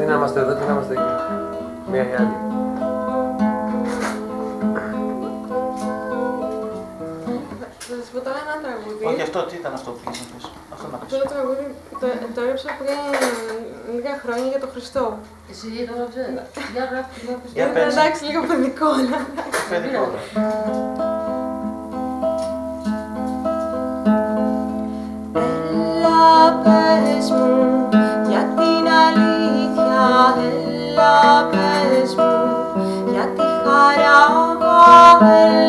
Τι να είμαστε εδώ, τι να είμαστε εκεί. Μία ή άλλη. Θα σας πω τώρα ένα τραγούδι. Όχι, αυτό τι ήταν αυτό που πήγες να πεις. Αυτό να πεις. Αυτό το τραγούδι το έγραψα πριν λίγα χρόνια για τον Χριστό. Εσύ το έγραψες. Για γράφει, Για Είναι πες. εντάξει λίγο παιδικό, αλλά... Παιδικό. Έλα πες μου για την αλήθεια, έλα πες μου για τη χαρά,